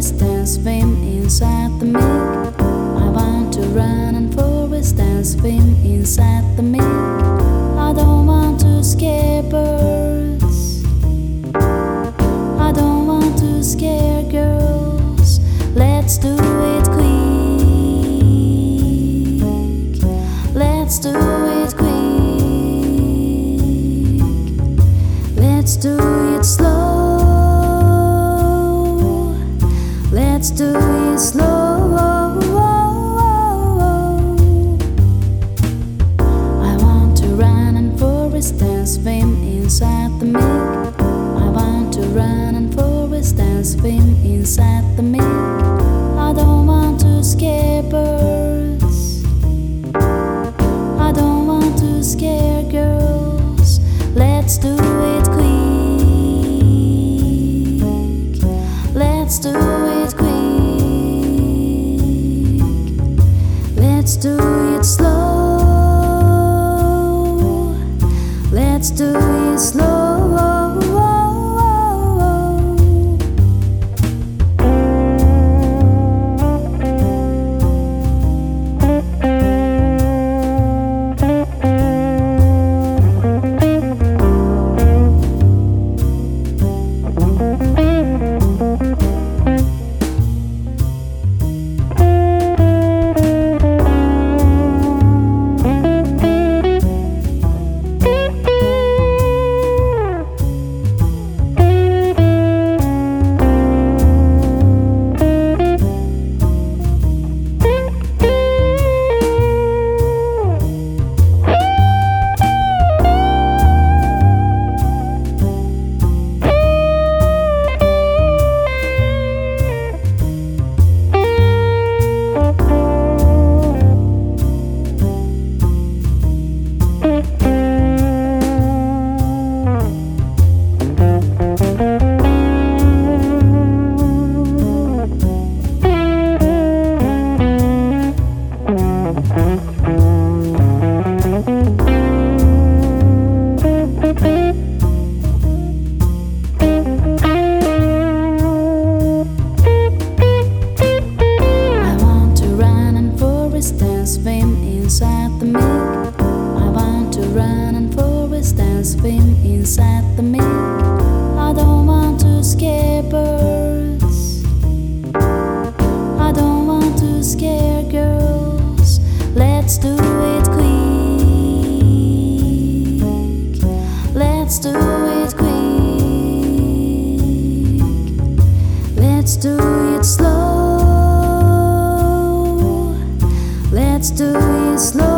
forest and swim inside the milk. I want to run and forest and swim inside the milk. I don't want to scare birds. I don't want to scare girls. Let's do it quick. Let's do it quick. Let's do it slow. Let's do it slow. I want to run and forest and swim inside the milk. I want to run and forest and swim inside the milk. I don't want to scare birds. I don't want to scare girls. Let's do it quick. Let's do it quick. Let's do it slow. Let's do it slow. Swim inside the milk. I want to run and forest and swim inside the milk. I don't want to scare birds. I don't want to scare girls. Let's do it quick. Let's do it quick. Let's do it slow. Let's do it slow.